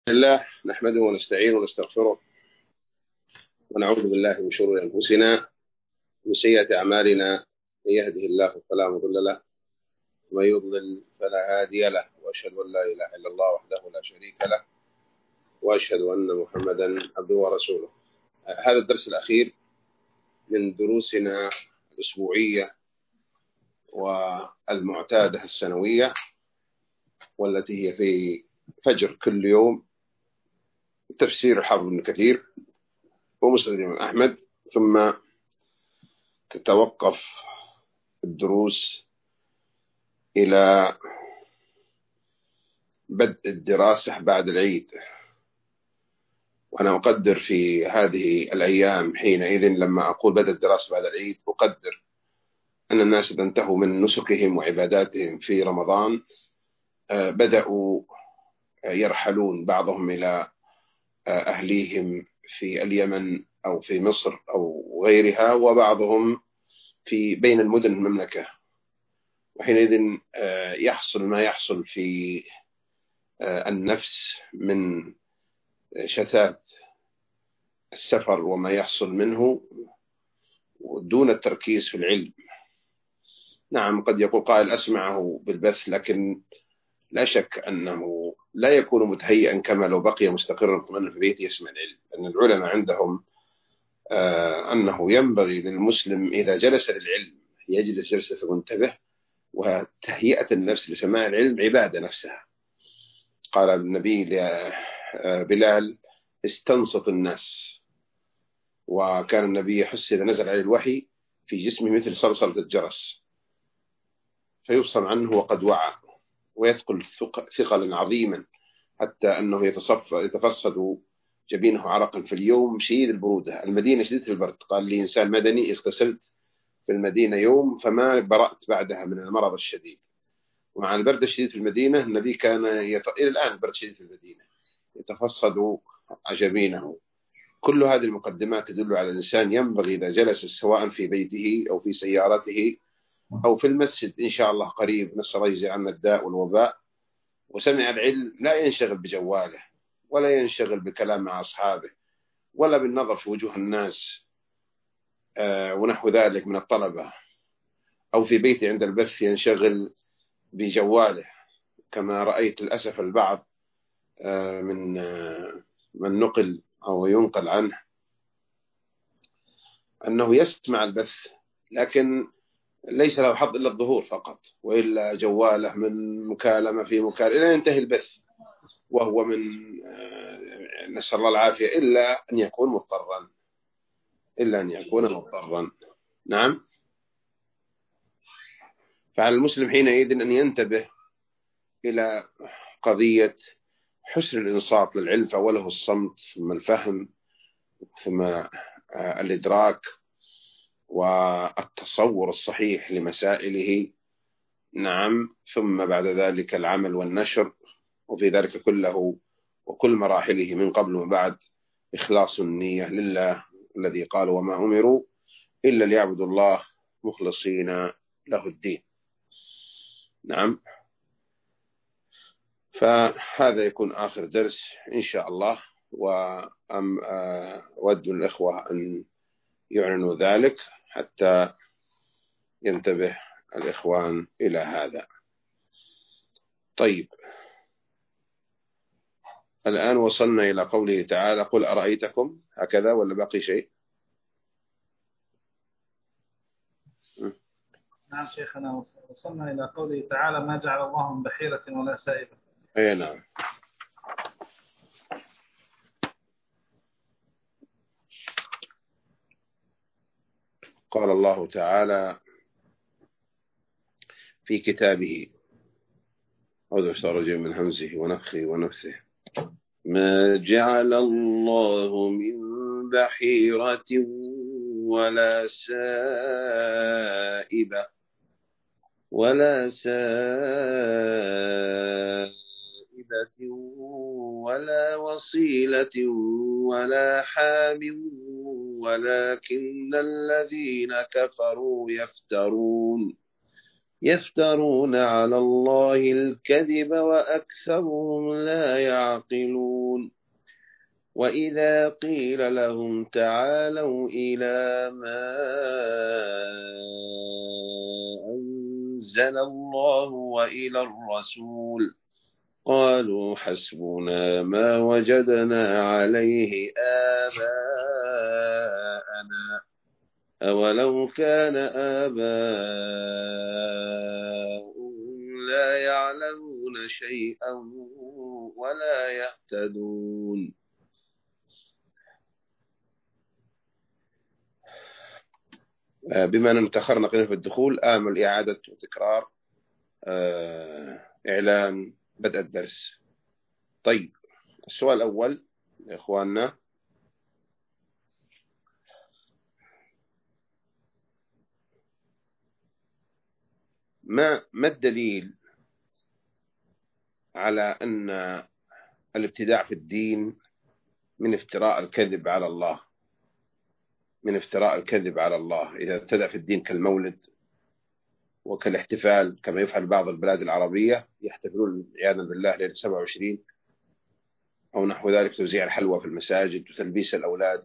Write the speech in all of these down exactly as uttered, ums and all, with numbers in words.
لله نحمده ونستعينه ونستغفره ونعوذ بالله من شرور أنفسنا ومن سيئات أعمالنا. من يهده الله فلا مضل له ومن يضلل فلا هادي له، وأشهد أن لا إله إلا الله وحده لا شريك له، وأشهد أن محمدا عبده ورسوله. هذا الدرس الأخير من دروسنا الأسبوعية والمعتادة السنوية، والتي هي في فجر كل يوم تفسير الحافظ ابن كثير ومسند الإمام أحمد، ثم تتوقف الدروس إلى بدء الدراسة بعد العيد. وأنا أقدر في هذه الأيام حينئذ لما أقول بدء الدراسة بعد العيد أقدر أن الناس إذا انتهوا من نسكهم وعباداتهم في رمضان بدأوا يرحلون، بعضهم إلى أهليهم في اليمن أو في مصر أو غيرها، وبعضهم في بين المدن المملكة. وحينئذ يحصل ما يحصل في النفس من شتات السفر وما يحصل منه دون التركيز في العلم. نعم، قد يقول قائل أسمعه بالبث، لكن لا شك أنه لا يكون متهيئا كما لو بقي مستقرا طمأنينة في بيته يسمع العلم. أن العلماء عندهم آه أنه ينبغي للمسلم إذا جلس للعلم يجلس جلسة منتبه، وتهيئة النفس لسماع العلم عبادة نفسها. قال النبي لبلال: استنصت الناس. وكان النبي يحس إذا نزل عليه الوحي في جسمه مثل صلصلة الجرس، فيفصل عنه وقد وعى ويثقل ثقلا عظيما، حتى أنه يتفصد جبينه عرقا في اليوم شديد البرودة. المدينة شديدة البرد. قال لي إنسان مدني: اغتسلت في المدينة يوم فما برأت بعدها من المرض الشديد. ومع البرد الشديد في المدينة النبي كان يت... إلى الآن برد شديد في المدينة يتفصد جبينه. كل هذه المقدمات تدل على الإنسان ينبغي إذا جلس سواء في بيته أو في سيارته أو في المسجد إن شاء الله قريب، نسأل الله يجزي عنا الداء والوباء، وسمع العلم، لا ينشغل بجواله ولا ينشغل بالكلام مع أصحابه ولا بالنظر في وجوه الناس آه ونحو ذلك من الطلبة، أو في بيته عند البث ينشغل بجواله، كما رأيت للأسف البعض آه من آه من نقل أو ينقل عنه أنه يسمع البث لكن ليس له حظ إلا الظهور فقط، وإلا جواله من مكالمة في مكالمة إلى ينتهي البث، وهو من نسأل الله العافية، إلا أن يكون مضطرا إلا أن يكون مضطرا. نعم. فعلى المسلم حينئذ أن ينتبه إلى قضية حسن الإنصات للعلم، فأوله الصمت ثم الفهم ثم الإدراك والتصور الصحيح لمسائله. نعم. ثم بعد ذلك العمل والنشر، وفي ذلك كله وكل مراحله من قبل وبعد إخلاص النية لله الذي قال: وما أمروا إلا ليعبدوا الله مخلصين له الدين. نعم. فهذا يكون آخر درس إن شاء الله، وأود الإخوة أن يعلنوا ذلك حتى ينتبه الإخوان إلى هذا. طيب، الآن وصلنا إلى قوله تعالى: قل أرأيتكم. هكذا ولا باقي شيء؟ نعم شيخنا، وصلنا إلى قوله تعالى: ما جعل الله من بحيرة ولا سائبة. أي نعم. قال الله تعالى في كتابه: أعوذ بالله من همزه ونفخه ونفثه: ما جعل الله من بحيرة ولا سائبة ولا سائبة ولا وصيلة ولا حام ولكن الذين كفروا يفترون يفترون على الله الكذب وأكثرهم لا يعقلون. وإذا قيل لهم تعالوا إلى ما أنزل الله وإلى الرسول قالوا حسبنا ما وجدنا عليه آباءنا أولو كان آباؤهم لا يعلمون شيئا ولا يهتدون. بما أننا تأخرنا قليلا في الدخول، آمل إعادة وتكرار إعلان بدء الدرس. طيب، السؤال الأول يا إخواننا: ما ما الدليل على أن الابتداع في الدين من افتراء الكذب على الله؟ من افتراء الكذب على الله إذا ابتدع في الدين كالمولد وكالاحتفال كما يفعل بعض البلاد العربية، يحتفلون عياذا بالله ليلة سبعة وعشرين أو نحو ذلك، توزيع الحلوى في المساجد وتلبيس الأولاد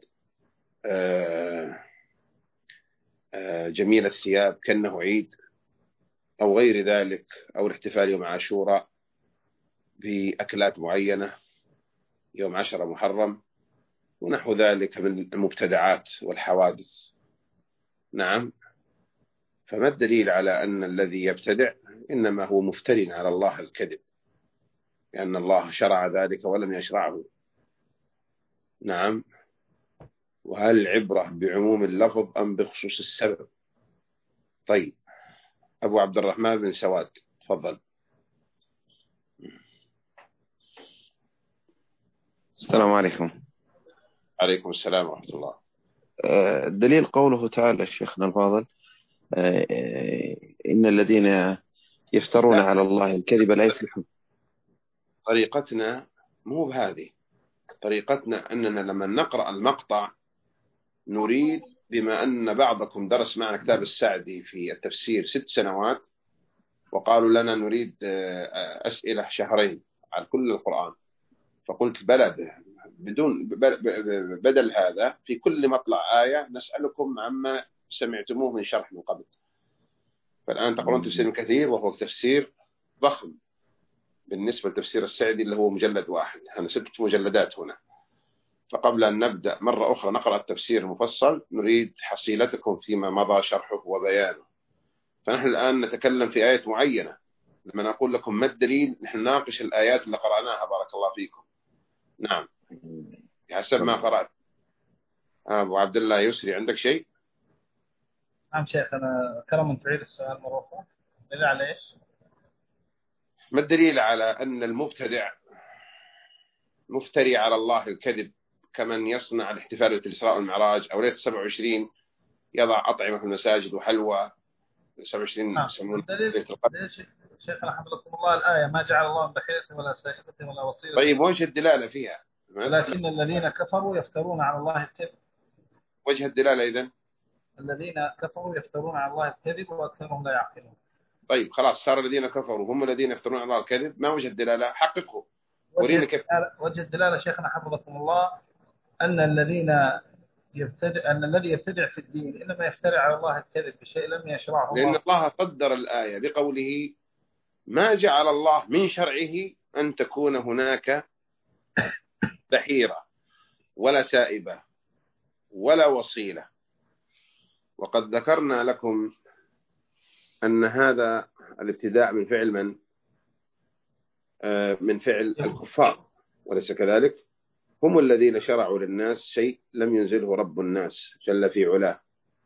جميل الثياب كأنه عيد أو غير ذلك، أو الاحتفال يوم عاشوراء بأكلات معينة يوم عشرة محرم ونحو ذلك من المبتدعات والحوادث. نعم، فما الدليل على أن الذي يبتدع إنما هو مفتر على الله الكذب، لأن الله شرع ذلك ولم يشرعه؟ نعم، وهل العبرة بعموم اللفظ أم بخصوص السبب؟ طيب، أبو عبد الرحمن بن سواد، تفضل. السلام عليكم. عليكم السلام ورحمة الله. الدليل قوله تعالى شيخنا الفاضل: إن الذين يفترون على الله الكذب لا يفلحون. طريقتنا مو بهذه، طريقتنا أننا لما نقرأ المقطع نريد، بما أن بعضكم درس معنا كتاب السعدي في التفسير ست سنوات وقالوا لنا نريد أسئلة شهرين على كل القرآن، فقلت بلى، بدون بدل هذا في كل مطلع آية نسألكم عما سمعتموه من شرح من قبل. فالآن تقرون تفسير كثير وهو تفسير ضخم بالنسبة لتفسير السعدي اللي هو مجلد واحد، أنا ستة مجلدات هنا. فقبل أن نبدأ مرة أخرى نقرأ التفسير المفصل نريد حصيلتكم فيما مضى شرحه وبيانه. فنحن الآن نتكلم في آية معينة، لما نقول لكم ما الدليل نحن ناقش الآيات اللي قرأناها بارك الله فيكم. نعم، حسب ما قرأت. أبو عبد الله يسري، عندك شيء؟ نعم شيخ، أنا كرما تعيد السؤال مرة أخرى. دليل على إيش؟ ما الدليل على أن المبتدع مفتري على الله الكذب كمن يصنع الاحتفال بالإسراء والمعراج أو ليلة سبعة وعشرين يضع أطعمة في المساجد وحلوى سبعة وعشرين يسمون ليلة القدر؟ شيخنا حفظكم الله الآية: ما جعل الله من بحيرة ولا سائبة ولا وصيلة. طيب، وجه الدلالة فيها؟ ولكن الذين كفروا يفترون على الله الكذب. وجه الدلالة إذن؟ الذين كفروا يفترون على الله الكذب وأكثرهم لا يعقلون. طيب خلاص، صار الذين كفروا هم الذين يفترون على الله الكذب، ما وجه الدلالة؟ حققه، ورينا كيف. وجه الدلالة شيخنا حفظكم الله أن الذين يبتدع أن الذي يبتدع في الدين إنما يفترع على الله الكذب بشيء لم يشرعه الله. لأن الله صدر الآية بقوله: ما جعل الله من شرعه أن تكون هناك بحيرة ولا سائبة ولا وصيلة. وقد ذكرنا لكم أن هذا الابتداع من فعل من؟ من فعل الكفار، وليس كذلك؟ هم الذين شرعوا للناس شيء لم ينزله رب الناس جل في علاه.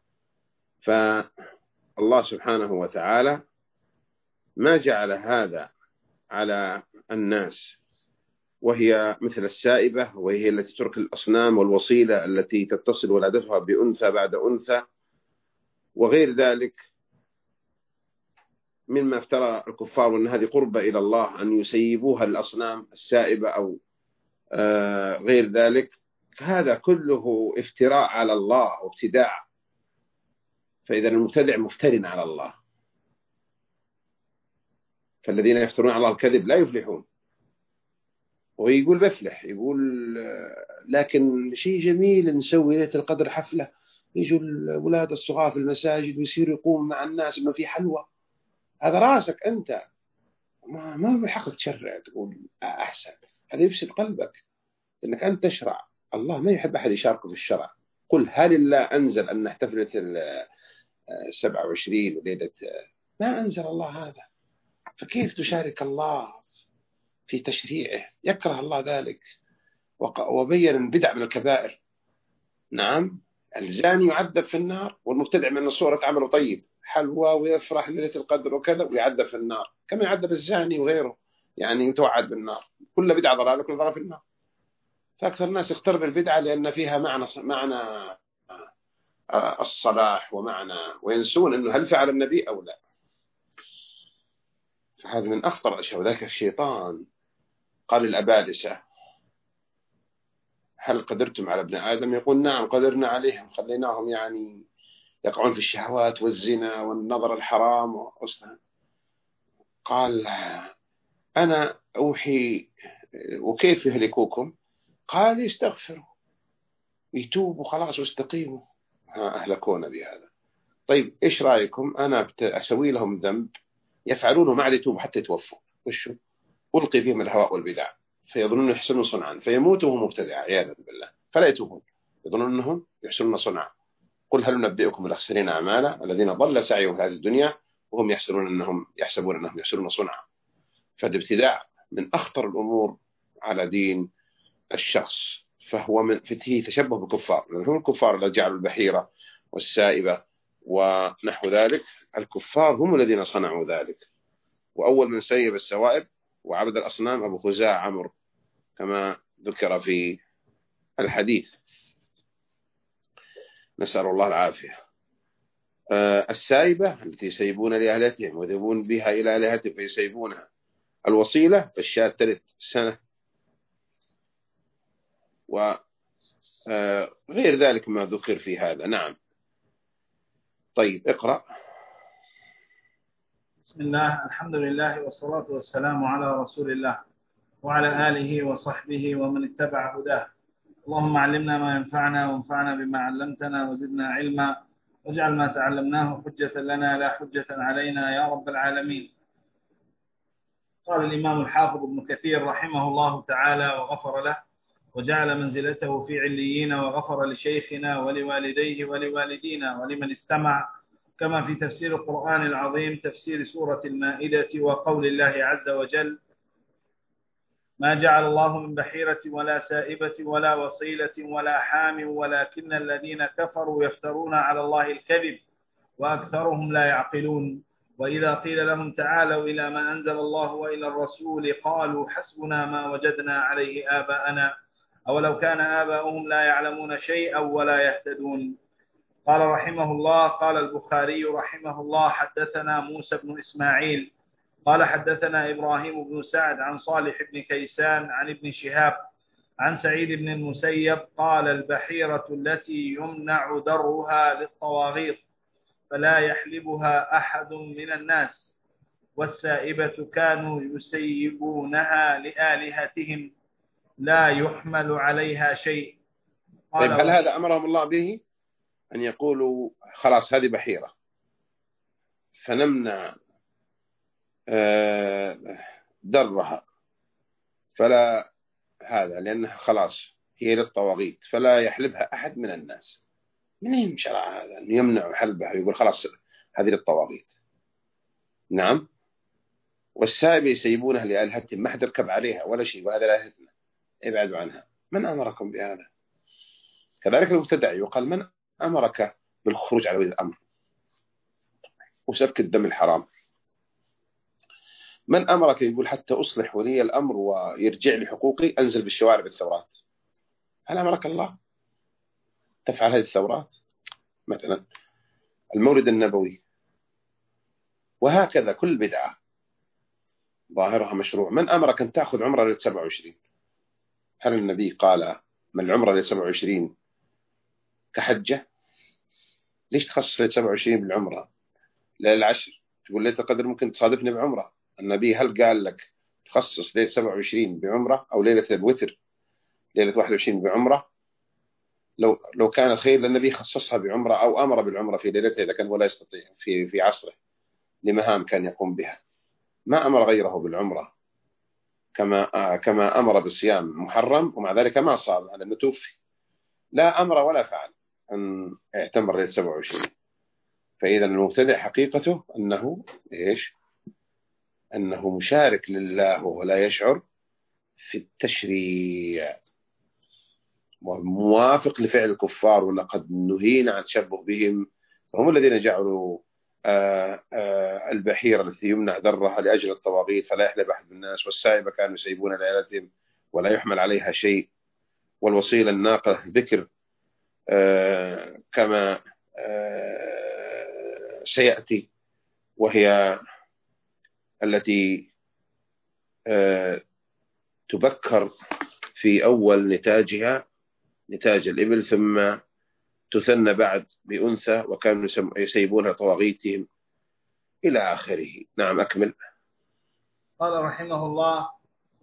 فالله سبحانه وتعالى ما جعل هذا على الناس، وهي مثل السائبة، وهي التي ترك الأصنام، والوصيلة التي تتصل ولادتها بأنثى بعد أنثى وغير ذلك مما افترى الكفار، وأن هذه قربة إلى الله أن يسيبوها الأصنام السائبة أو آه غير ذلك. هذا كله افتراء على الله وابتداع. فإذا المبتدع مفتر على الله. فالذين يفترون على الله الكذب لا يفلحون. ويقول بفلح، يقول لكن شيء جميل نسوي ليلة القدر حفلة، يجوا الأولاد الصغار في المساجد ويصيروا يقوموا مع الناس إنه في حلوة. هذا راسك أنت، ما ما بحقك تشرع تقول أحسن. هذا يفسد قلبك، إنك أنت تشرع. الله ما يحب أحد يشاركه في الشرع. قل هل الله أنزل أن نحتفل السبعة وعشرين وليلة؟ ما أنزل الله هذا، فكيف تشارك الله في تشريعه؟ يكره الله ذلك. وبين البدع من الكبائر. نعم، الزاني يعذب في النار، والمبتدع من صورة عمله طيب، حلوى ويفرح ليلة القدر وكذا، ويعذب في النار كما يعذب الزاني وغيره، يعني يتوعد بالنار. كل بدعة ضلالة، كل ضلالة في النار. فأكثر الناس يختار بالبدعة لأن فيها معنى معنى الصلاح ومعنى، وينسون أنه هل فعل النبي أو لا. فهذا من أخطر الأشياء. وذلك الشيطان قال الأبالسة هل قدرتم على ابن آدم؟ يقول نعم قدرنا عليهم، خليناهم يعني يقعون في الشهوات والزنا والنظر الحرام وأصلا. قال أنا أوحي وكيف يهلكوكم؟ قال يستغفروا يتوبوا خلاص واستقيموا. أهلكونا بهذا. طيب إيش رأيكم أنا أسوي لهم ذنب يفعلونه ما عاد يتوبوا حتى يتوفوا، وشو؟ ألقي فيهم الهواء والبدع فيظنون يحسنون صنعا فيموتوا وهم مبتدع عياذا بالله، فلا يتوبون، يظنون أنهم يحسنون صنعا. قل هل ننبئكم بالأخسرين أعمالا الذين ضل سعيهم في هذه الدنيا وهم يحسبون أنهم يحسبون أنهم يحسنون صنعا. فالابتداع من أخطر الأمور على دين الشخص، فهو من فيه تشبه بالكفار، لأن هم الكفار الذين جعلوا البحيرة والسائبة ونحو ذلك. الكفار هم الذين صنعوا ذلك. وأول من سيب السوائب وعبد الأصنام أبو خزاعة عمرو كما ذكر في الحديث، نسأل الله العافية. آه السائبة التي يسيبون لأهلتهم ويذهبون بها إلى أهلتهم فيسيبونها. الوصيلة فالشاة تلت سنة، وغير ذلك ما ذكر في هذا. نعم. طيب اقرأ. بسم الله، الحمد لله والصلاة والسلام على رسول الله وعلى آله وصحبه ومن اتبع هداه. اللهم علمنا ما ينفعنا وانفعنا بما علمتنا وزدنا علما، واجعل ما تعلمناه حجة لنا لا حجة علينا يا رب العالمين. قال الإمام الحافظ ابن كثير رحمه الله تعالى وغفر له، وجعل منزلته في عليين، وغفر لشيخنا ولوالديه ولوالدينا ولمن استمع، كما في تفسير القرآن العظيم تفسير سورة المائدة وقول الله عز وجل: ما جعل الله من بحيرة ولا سائبة ولا وصيلة ولا حام ولكن الذين كفروا يفترون على الله الكذب وأكثرهم لا يعقلون. وإذا قيل لهم تعالوا إلى ما أنزل الله وإلى الرسول قالوا حسبنا ما وجدنا عليه آباءنا أولو كان آباؤهم لا يعلمون شيئا ولا يهتدون. قال رحمه الله: قال البخاري رحمه الله: حدثنا موسى بن إسماعيل قال حدثنا إبراهيم بن سعد عن صالح بن كيسان عن ابن شهاب عن سعيد بن المسيب قال: البحيرة التي يمنع درها للطواغيط فلا يحلبها أحد من الناس، والسائبة كانوا يسيبونها لآلهتهم لا يحمل عليها شيء. طيب هل هذا أمرهم الله به أن يقولوا خلاص هذه بحيرة فنمنع درها فلا هذا لأنها خلاص هي للطواغيت فلا يحلبها أحد من الناس؟ منين شرع هذا أن يمنع حلبها ويقول خلاص هذه للطواغيت؟ نعم. والسائب يسيبونها لآلهتهم، ما حد يركب عليها ولا شيء، وهذا لآلهتنا ابعدوا عنها. من أمركم بهذا؟ كذلك المبتدع يقال: من أمرك بالخروج على ولي الأمر وسفك الدم الحرام؟ من أمرك يقول حتى أصلح ولي الأمر ويرجع لي حقوقي أنزل بالشوارع بالثورات؟ هل أمرك الله تفعل هذه الثورات؟ مثلا المولد النبوي، وهكذا كل بدعة ظاهرها مشروع. من أمرك أن تأخذ عمرة ليلة سبعة وعشرين؟ هل النبي قال من العمرة ليلة سبعة وعشرين كحجة؟ ليش تخصص ليلة سبعة وعشرين بالعمرة؟ ليلة العشر تقول ليلة القدر ممكن تصادفني بعمرة، النبي هل قال لك تخصص ليلة سبعة وعشرين بعمرة أو ليلة الوتر ليلة واحد وعشرين بعمرة؟ لو لو كان خير للنبي خصصها بعمرة أو أمر بالعمرة في ليلتها إذا كان ولا يستطيع في في عصره لمهام كان يقوم بها. ما أمر غيره بالعمرة كما آه كما أمر بالصيام محرم ومع ذلك ما صام لأنه توفي. لا أمر ولا فعل أن اعتمر ليلة سبعة وعشرين. فإذا المبتدع حقيقته أنه إيش؟ أنه مشارك لله ولا يشعر في التشريع وموافق لفعل الكفار، ولقد نهينا عن تشبه بهم. فهم الذين جعلوا آآ آآ البحيرة التي يمنع درها لأجل الطواغيت فلا يحلب أحد الناس، والسائبة كانوا يسيبون لعيالتهم ولا يحمل عليها شيء، والوصيلة الناقة ذكر كما سيأتي، وهي التي تبكر في أول نتاجها نتاج الإبل ثم تثنى بعد بأنثى وكانوا يسيبونها طواغيتهم إلى آخره. نعم أكمل. قال رحمه الله: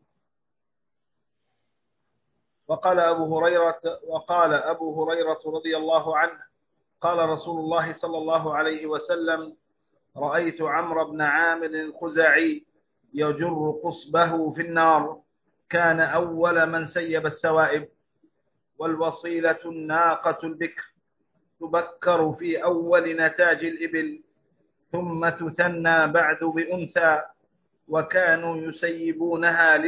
وقال أبو هريرة وقال أبو هريرة رضي الله عنه: قال رسول الله صلى الله عليه وسلم: رأيت عمرو بن عامر الخزاعي يجر قصبه في النار، كان أول من سيب السوائب. والوصيلة الناقة البكر تبكر في أول نتاج الإبل ثم تثنى بعد بأنثى، وكانوا يسيبونها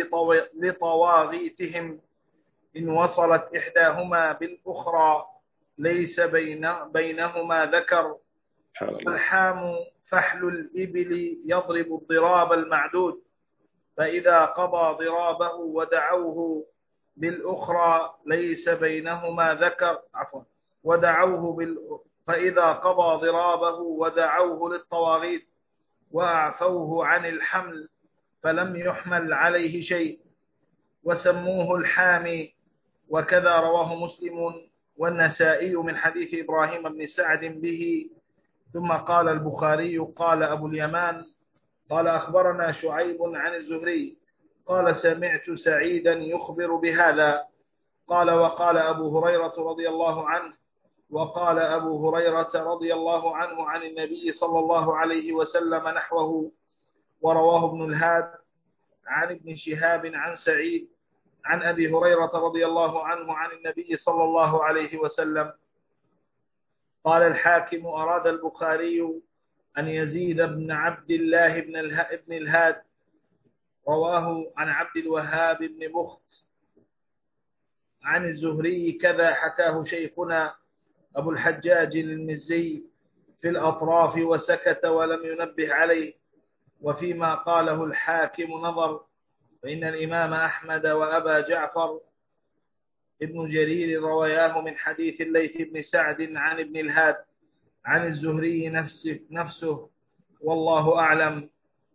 لطواغيتهم، إن وصلت إحداهما بالأخرى ليس بين بينهما ذكر. والحام فحل الإبل يضرب الضراب المعدود، فإذا قضى ضرابه ودعوه بالأخرى ليس بينهما ذكر عفوا ودعوه بال... فإذا قضى ضرابه ودعوه للطواغيت وأعفوه عن الحمل فلم يحمل عليه شيء وسموه الحامي. وكذا رواه مسلم والنسائي من حديث إبراهيم بن سعد به. ثم قال البخاري: قال أبو اليمان قال أخبرنا شعيب عن الزهري قال سمعت سعيدا يخبر بهذا. قال: وقال أبو هريرة رضي الله عنه وقال أبو هريرة رضي الله عنه عن النبي صلى الله عليه وسلم نحوه. ورواه ابن الهاد عن ابن شهاب عن سعيد عن أبي هريرة رضي الله عنه عن النبي صلى الله عليه وسلم. قال الحاكم: أراد البخاري أن يزيد بن عبد الله بن الهاد رواه عن عبد الوهاب بن بخت عن الزهري كذا حكاه شيخنا أبو الحجاج المزي في الأطراف وسكت ولم ينبه عليه. وفيما قاله الحاكم نظر، فإن الإمام أحمد وأبا جعفر ابن جرير رواياه من حديث الليث بن سعد عن ابن الهاد عن الزهري نفسه, نفسه والله أعلم.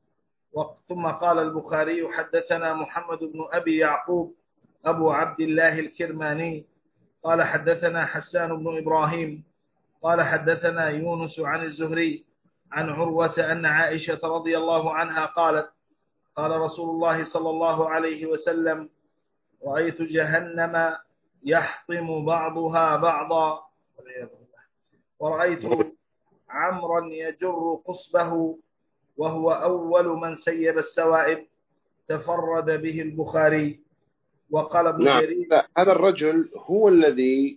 ثم قال البخاري: حدثنا محمد بن أبي يعقوب أبو عبد الله الكرماني قال حدثنا حسان بن إبراهيم قال حدثنا يونس عن الزهري عن عروة أن عائشة رضي الله عنها قالت: قال رسول الله صلى الله عليه وسلم: رأيت جهنم يحطم بعضها بعضا، ورأيت عمرا يجر قصبه وهو أول من سيب السوائب. تفرد به البخاري. وقال ابن نعم جرير: هذا الرجل هو الذي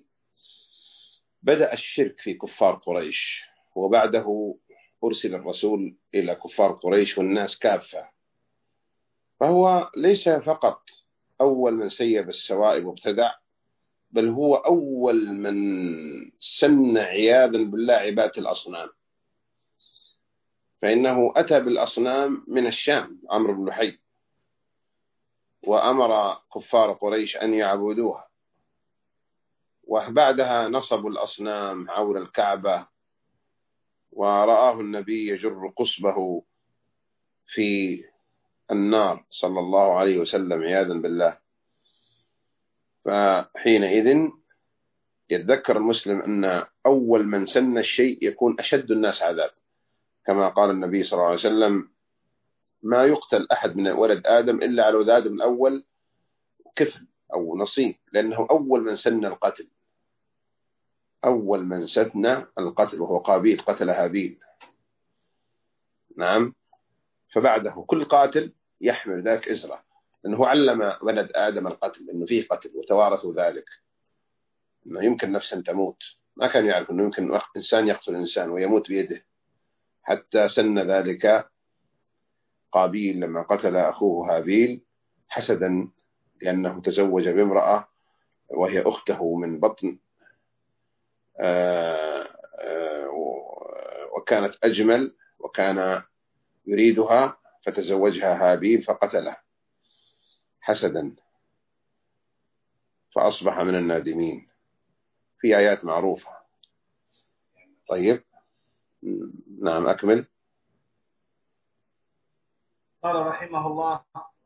بدأ الشرك في كفار قريش، وبعده أرسل الرسول إلى كفار قريش والناس كافة. فهو ليس فقط أول من سيب السوائب وابتدع، بل هو أول من سن عياذا بالله عبادة الأصنام، فإنه أتى بالأصنام من الشام عمرو بن لحي، وأمر كفار قريش أن يعبدوها، وبعدها نصبوا الأصنام حول الكعبة، ورآه النبي يجر قصبه في النار صلى الله عليه وسلم عياذا بالله. فحينئذ يتذكر المسلم أن أول من سن الشيء يكون أشد الناس عذاب، كما قال النبي صلى الله عليه وسلم: ما يقتل أحد من ولد آدم إلا على ولد آدم الأول كفل أو نصيب، لأنه أول من سن القتل، أول من سن القتل وهو قابيل، قتل هابيل. نعم. فبعده كل قاتل يحمل ذاك إزرة، لأنه علم ولد آدم القتل، أنه فيه قتل وتوارثوا ذلك، أنه يمكن نفسا تموت. ما كان يعرف أنه يمكن إنسان يقتل إنسان ويموت بيده، حتى سن ذلك قابيل لما قتل أخوه هابيل حسدا، لأنه تزوج بامرأة وهي أخته من بطن، وكانت أجمل وكان يريدها، فتزوجها هابيل فقتله حسدا، فأصبح من النادمين. في آيات معروفة. طيب، نعم أكمل. قال رحمه الله: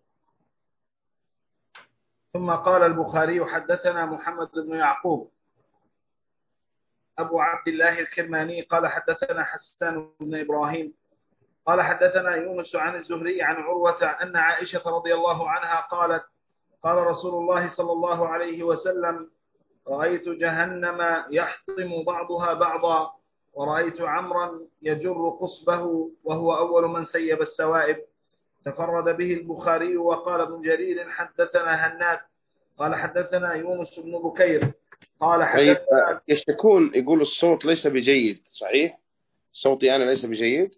ثم قال البخاري: حدثنا محمد بن يعقوب أبو عبد الله الكرماني قال حدثنا حسان بن إبراهيم قال حدثنا يونس عن الزهري عن عروة أن عائشة رضي الله عنها قالت: قال رسول الله صلى الله عليه وسلم: رأيت جهنم يحطم بعضها بعضا، ورأيت عمرا يجر قصبه وهو أول من سيب السوائب. تفرد به البخاري. وقال ابن جرير: حدثنا هناد قال حدثنا يونس بن بكير قال طيب، حدثنا. يشتكون يقول الصوت ليس بجيد، صحيح؟ صوتي أنا ليس بجيد؟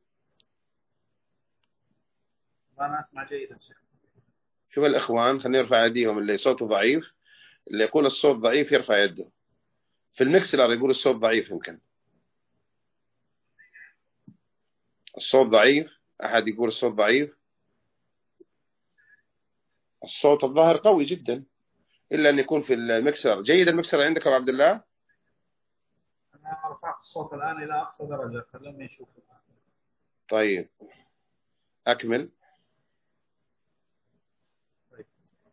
أنا أسمع جيدا شيخ. شوف الإخوان، خلينا نرفع يديهم، اللي صوته ضعيف، اللي يقول الصوت ضعيف يرفع يده. في المكسلر يقول الصوت ضعيف، يمكن الصوت ضعيف. أحد يقول الصوت ضعيف؟ الصوت الظاهر قوي جدا، إلا أن يكون في المكسر جيد. المكسر عندك أبو عبد الله؟ أنا رفعت الصوت الآن إلى أقصى درجة، خلوني أشوف. طيب أكمل. طيب.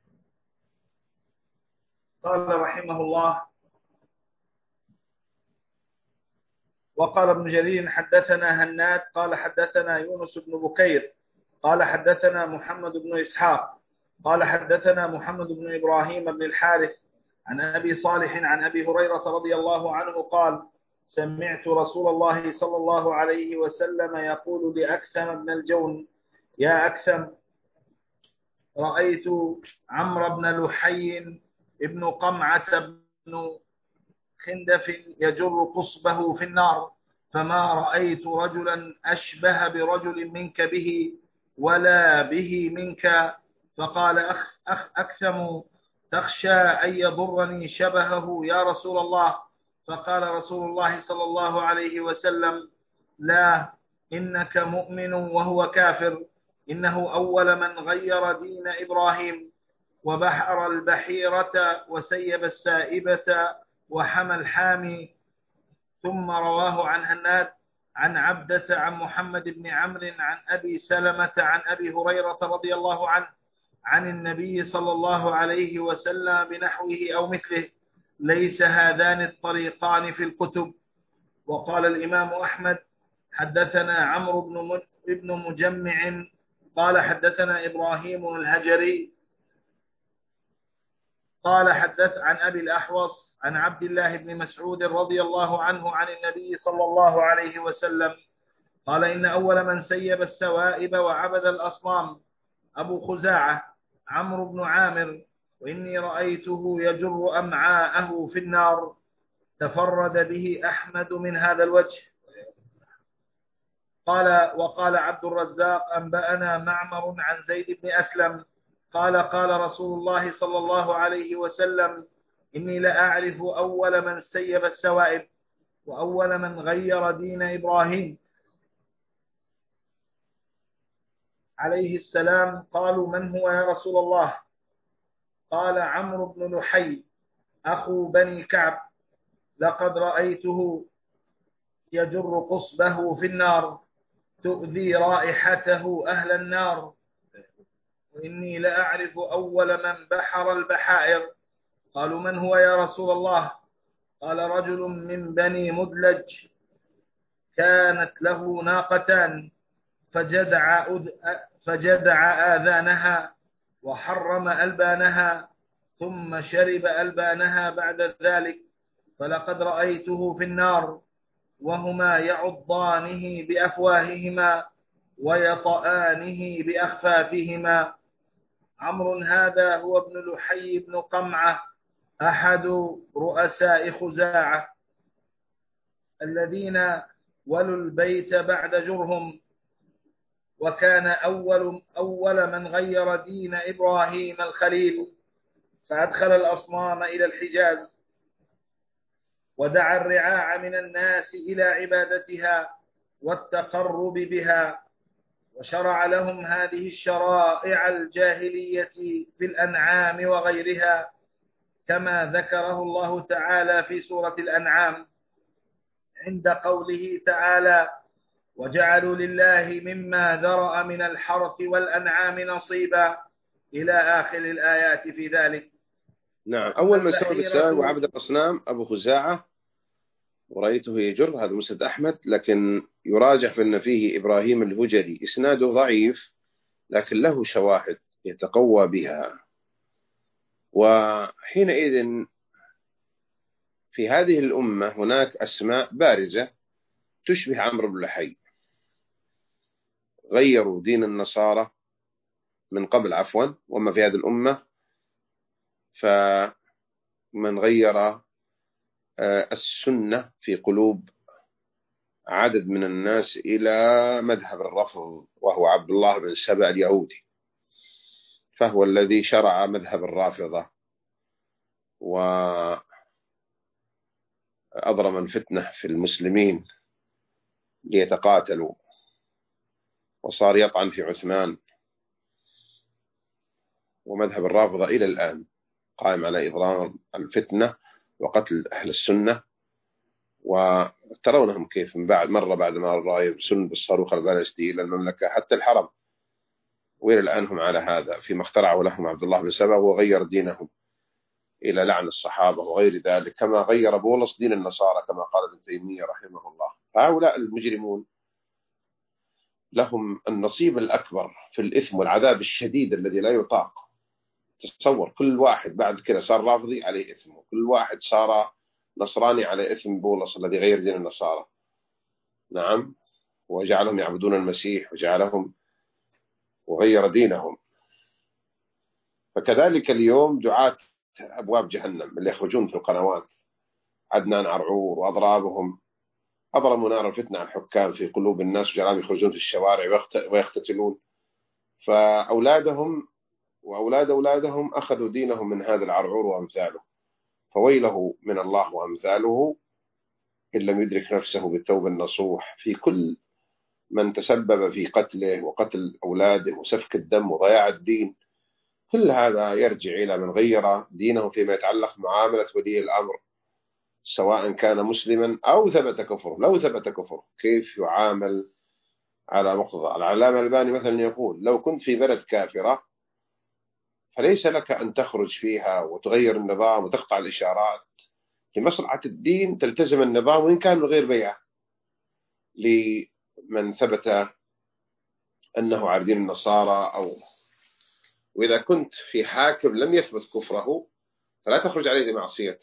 قال رحمه الله: وقال ابن جرير: حدثنا هناد قال حدثنا يونس بن بكير قال حدثنا محمد بن إسحاق قال حدثنا محمد بن إبراهيم بن الحارث عن أبي صالح عن أبي هريرة رضي الله عنه قال: سمعت رسول الله صلى الله عليه وسلم يقول لأكثم بن الجون: يا أكثم، رأيت عمرو بن لحي ابن قمعة بن خندف يجر قصبه في النار، فما رأيت رجلا أشبه برجل منك به ولا به منك. فقال أخ أخ أكثم: تخشى أن يضرني شبهه يا رسول الله؟ فقال رسول الله صلى الله عليه وسلم: لا، إنك مؤمن وهو كافر. إنه أول من غير دين إبراهيم وبحر البحيرة وسيب السائبة وحمى الحامي. ثم رواه عن هناد عن عبدة عن محمد بن عمرو عن أبي سلمة عن أبي هريرة رضي الله عنه عن النبي صلى الله عليه وسلم بنحوه أو مثله. ليس هذان الطريقان في الكتب. وقال الإمام أحمد: حدثنا عمرو بن ابن مجمع قال حدثنا إبراهيم الهجري قال حدث عن أبي الأحوص عن عبد الله بن مسعود رضي الله عنه عن النبي صلى الله عليه وسلم قال: إن أول من سيب السوائب وعبد الأصنام أبو خزاعة عمرو بن عامر، وإني رأيته يجر أمعاءه في النار. تفرد به أحمد من هذا الوجه. قال وقال عبد الرزاق: أنبأنا معمر عن زيد بن أسلم قال: قال رسول الله صلى الله عليه وسلم: إني لأعرف أول من سيب السوائب وأول من غير دين إبراهيم عليه السلام. قالوا: من هو يا رسول الله؟ قال: عمرو بن لحي أخو بني كعب، لقد رأيته يجر قصبه في النار تؤذي رائحته أهل النار. وإني لأعرف أول من بحر البحائر. قالوا: من هو يا رسول الله؟ قال: رجل من بني مدلج كانت له ناقتان، فجدع, فجدع آذانها وحرم ألبانها ثم شرب ألبانها بعد ذلك، فلقد رأيته في النار وهما يعضانه بأفواههما ويطآنه بأخفافهما. عمرو هذا هو ابن لحي بن قمعة أحد رؤساء خزاعة الذين ولوا البيت بعد جرهم، وكان أول, أول من غير دين إبراهيم الخليل، فأدخل الأصنام إلى الحجاز ودعا الرعاع من الناس إلى عبادتها والتقرب بها، وشرع لهم هذه الشرائع الجاهلية في الأنعام وغيرها، كما ذكره الله تعالى في سورة الأنعام عند قوله تعالى: وجعلوا لله مما ذرأ من الحرث والأنعام نصيبا، إلى آخر الآيات في ذلك. نعم. أول من سوى بالسماء وعبد الأصنام أبو خزاعة، ورأيته يجر، هذا مسند أحمد، لكن يراجح في أن فيه إبراهيم الهجري، إسناده ضعيف لكن له شواهد يتقوى بها. وحينئذ في هذه الأمة هناك أسماء بارزة تشبه عمرو بن لحي، غيروا دين النصارى من قبل عفوا، وما في هذه الأمة فمن غير السنة في قلوب عدد من الناس إلى مذهب الرفض، وهو عبد الله بن سبأ اليهودي، فهو الذي شرع مذهب الرافضة وأضرم الفتنة في المسلمين ليتقاتلوا، وصار يطعن في عثمان، ومذهب الرافضة إلى الآن قائم على إضرام الفتنة وقتل أهل السنة. وترونهم كيف من بعد مرة بعد ما رأى يرسلون بالصاروخ البالستي إلى المملكة حتى الحرم، وإلى الآن هم على هذا، فيما اخترعوا لهم عبد الله بن سبأ وغير دينهم إلى لعن الصحابة وغير ذلك، كما غير بولس دين النصارى كما قال ابن تيمية رحمه الله. هؤلاء المجرمون لهم النصيب الأكبر في الإثم والعذاب الشديد الذي لا يطاق. تصور كل واحد بعد كده صار رافضي عليه إثم، وكل واحد صار نصراني على إثم بولس الذي غير دين النصارى. نعم، وجعلهم يعبدون المسيح وجعلهم وغير دينهم. فكذلك اليوم دعاة أبواب جهنم اللي يخرجون في القنوات، عدنان عرعور وأضرابهم، أضرموا نار الفتنة على الحكام في قلوب الناس وجعلهم يخرجون في الشوارع ويقتتلون. فأولادهم وأولاد أولادهم أخذوا دينهم من هذا العرعور وأمثاله، فويله من الله وأمثاله إن لم يدرك نفسه بالتوبة النصوح في كل من تسبب في قتله وقتل أولاده وسفك الدم وضياع الدين. كل هذا يرجع إلى من غير دينه فيما يتعلق معاملة ولي الأمر، سواء كان مسلما أو ثبت كفره. لو ثبت كفره كيف يعامل على مقتضى؟ العلامة الألباني مثلا يقول: لو كنت في بلد كافرة فليس لك أن تخرج فيها وتغير النظام وتقطع الإشارات. لمصلحة الدين تلتزم النظام وإن كان غير بيع لمن ثبت أنه على دين النصارى. أو وإذا كنت في حاكم لم يثبت كفره فلا تخرج عليه بمعصيته.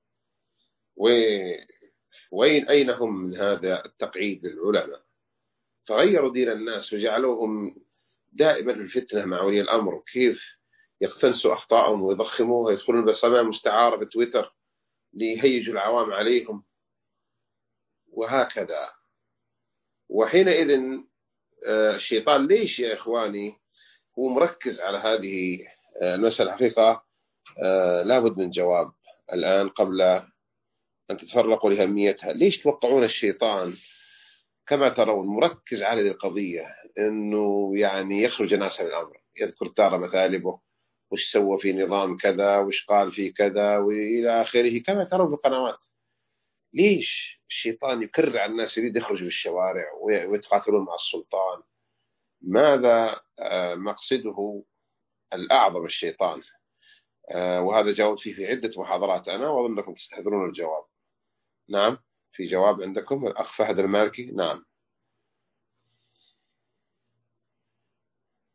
وين أين هم من هذا التقعيد للعلماء؟ فغيروا دين الناس وجعلوهم دائما الفتنة مع ولي الأمر، وكيف يقتنسوا أخطاءهم ويضخموها ويدخلون بصمام مستعارة في تويتر ليهيجوا العوام عليهم وهكذا. وحينئذ الشيطان ليش يا إخواني هو مركز على هذه المسألة؟ حقيقة لابد من جواب الآن قبل أن تتفرقوا لأهميتها. ليش توقعون الشيطان كما ترون مركز على هذه القضية، أنه يعني يخرج الناس من الأمر، يذكر تارة مثالبه وش سوى في نظام كذا وش قال في كذا وإلى آخره كما ترون في القنوات. ليش الشيطان يكرر على الناس يريد يخرج بالشوارع ويتقاتلون مع السلطان؟ ماذا مقصده الأعظم الشيطان؟ وهذا جاوب فيه في عدة محاضرات أنا، وأظنكم تستحضرون الجواب. نعم، في جواب عندكم الأخ فهد المالكي. نعم.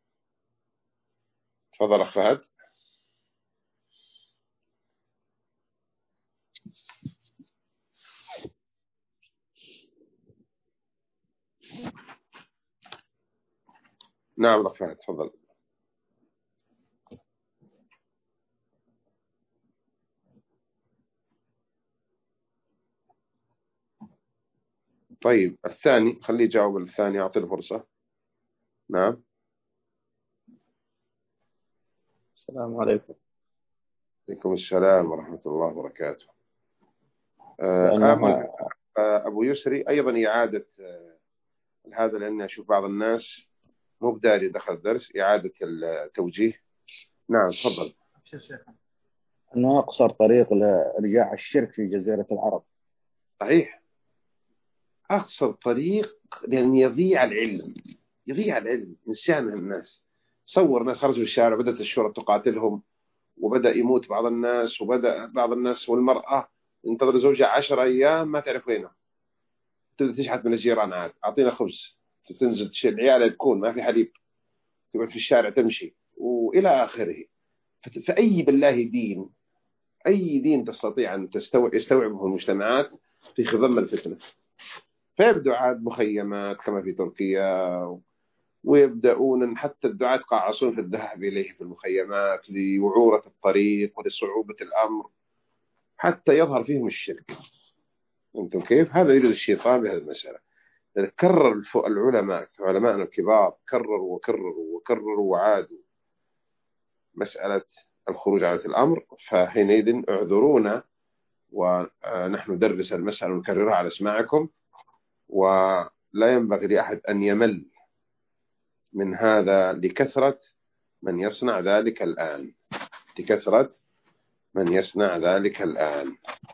تفضل أخ فهد. نعم أخ فهد تفضل. طيب الثاني خليه يجاوب، الثاني أعطي له فرصة. نعم. السلام عليكم. عليكم السلام ورحمة الله وبركاته. لأنها... أبو, أبو يسري أيضا إعادة هذا، لأن أشوف بعض الناس مو بداري دخل الدرس، إعادة التوجيه. نعم تفضل. أنه أقصر طريق لإرجاع الشرك في جزيرة العرب. صحيح، أقصر طريق، لأن يضيع العلم، يضيع العلم إنسان من الناس. صور ناس خرجوا الشارع، بدأت الشرطة تقاتلهم، وبدأ يموت بعض الناس، وبدأ بعض الناس والمرأة ينتظر زوجها عشر أيام ما تعرف وينه، تبدأ تشحت من الجيران عاد أعطينا خبز، تنزل تشيل العيال يبكون ما في حليب، تقعد في الشارع تمشي وإلى آخره. فأي بالله دين، أي دين تستطيع أن تستوعب يستوعبه المجتمعات في خضم الفتنة؟ فيبدأ عاد مخيمات كما في تركيا، ويبدأون حتى الدعاة يتقاعسون في الذهاب إليه في المخيمات لوعورة الطريق ولصعوبة الأمر، حتى يظهر فيهم الشرك. أنتم كيف؟ هذا يريد الشيطان بهذه المسألة. كرر العلماء علماءنا الكبار كرروا وكرروا وكرروا وعادوا مسألة الخروج على الأمر. فحينئذ اعذرونا، ونحن ندرس المسألة ونكررها على اسماعكم، ولا ينبغي لأحد أن يمل من هذا لكثرة من يصنع ذلك الآن، لكثرة من يصنع ذلك الآن.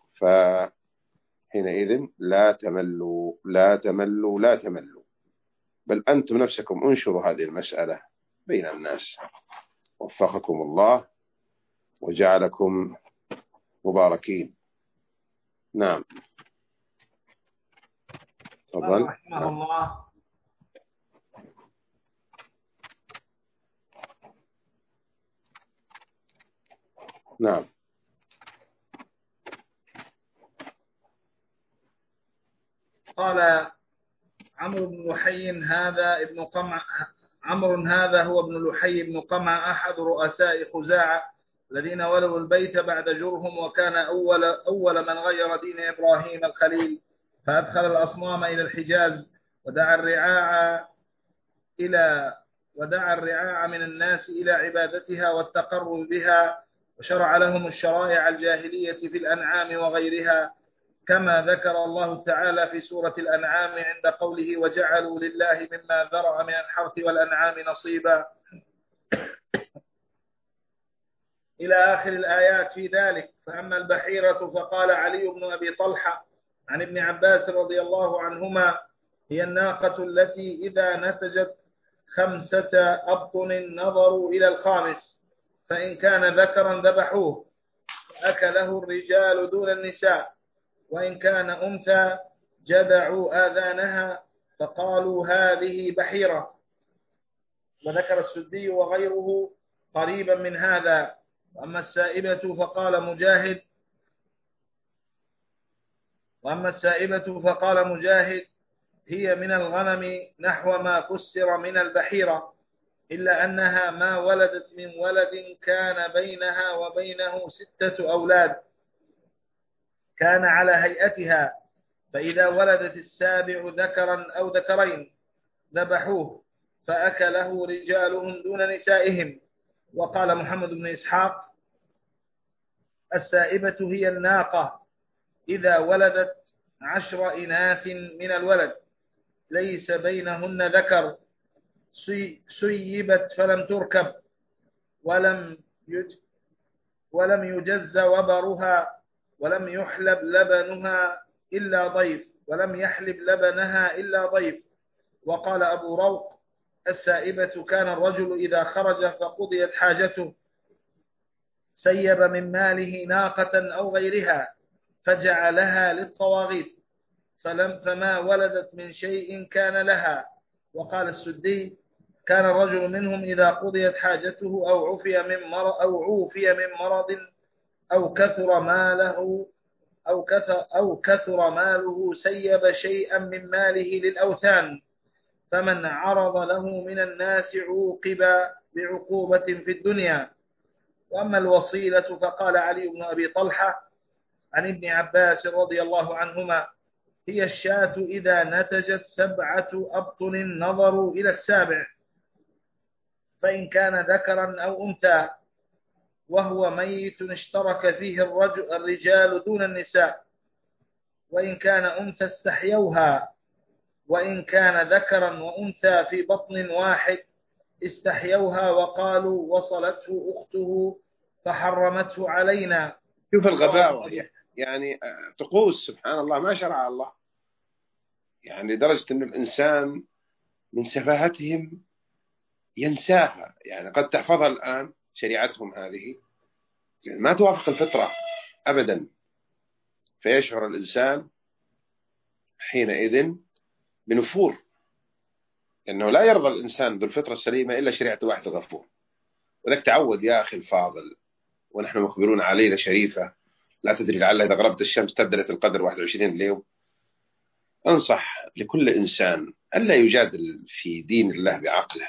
فحينئذ لا تملوا لا تملوا لا تملوا، بل أنتم نفسكم انشروا هذه المسألة بين الناس. وفقكم الله وجعلكم مباركين. نعم تفضل. رحمه الله. نعم. قال عمرو بن لحي هذا ابن قمع عمرو هذا هو ابن لحي بن قمع أحد رؤساء خزاعة الذين ولوا البيت بعد جرهم، وكان أول أول من غير دين إبراهيم الخليل، فأدخل الأصنام إلى الحجاز، ودعا الرعاع إلى ودعا الرعاع من الناس إلى عبادتها والتقرب بها، وشرع لهم الشرائع الجاهلية في الأنعام وغيرها، كما ذكر الله تعالى في سورة الأنعام عند قوله: وجعلوا لله مما ذرأ من الحرث والأنعام نصيبا، إلى آخر الآيات في ذلك. فأما البحيرة فقال علي بن أبي طلحة عن ابن عباس رضي الله عنهما: هي الناقة التي إذا نتجت خمسة أبطن نظروا إلى الخامس، فإن كان ذكرا ذبحوه فأكله الرجال دون النساء، وإن كان أنثى جدعوا آذانها فقالوا هذه بحيرة. وذكر السدي وغيره قريبا من هذا. وأما السائبة فقال مجاهد وأما السائبة فقال مجاهد هي من الغنم نحو ما فسر من البحيرة، إلا أنها ما ولدت من ولد كان بينها وبينه ستة أولاد كان على هيئتها، فإذا ولدت السابع ذكرا أو ذكرين ذبحوه فأكله رجالهم دون نسائهم. وقال محمد بن إسحاق: السائبة هي الناقة إذا ولدت عشر إناث من الولد ليس بينهن ذكر، سيبت فلم تركب، ولم يج ولم يجز وبرها، ولم يحلب لبنها إلا ضيف ولم يحلب لبنها إلا ضيف. وقال أبو روق: السائبة كان الرجل إذا خرج فقضيت حاجته سيب من ماله ناقة أو غيرها فجعلها للطواغيت، فلم فما ولدت من شيء كان لها. وقال السدي: كان الرجل منهم إذا قضيت حاجته أو عوفي من مرض أو عوفي من مرض أو كثر ماله أو كثر أو كثر ماله سيب شيئا من ماله للأوثان، فمن عرض له من الناس عوقب بعقوبة في الدنيا. وأما الوصيلة فقال علي بن أبي طلحة عن ابن عباس رضي الله عنهما: هي الشاة إذا نتجت سبعة أبطن نظروا إلى السابع، فإن كان ذكرا أو أنثى وهو ميت اشترك فيه الرجل الرجال دون النساء، وإن كان أنثى استحيوها، وإن كان ذكرا وأنثى في بطن واحد استحيوها وقالوا وصلته أخته فحرمته علينا. شوف الغباوة، يعني طقوس سبحان الله ما شرع الله، يعني لدرجة أن الإنسان من سفاهتهم ينساها. يعني قد تحفظها الآن شريعتهم هذه ما توافق الفطرة أبدا، فيشعر الإنسان حينئذ بنفور، لأنه لا يرضى الإنسان بالفطرة السليمة إلا شريعة واحد غفور. ولك تعود يا أخي الفاضل، ونحن مخبرون علينا شريفة لا تدري لعل إذا غربت الشمس تبدلت القدر واحد وعشرين اليوم. أنصح لكل إنسان ألا يجادل في دين الله بعقله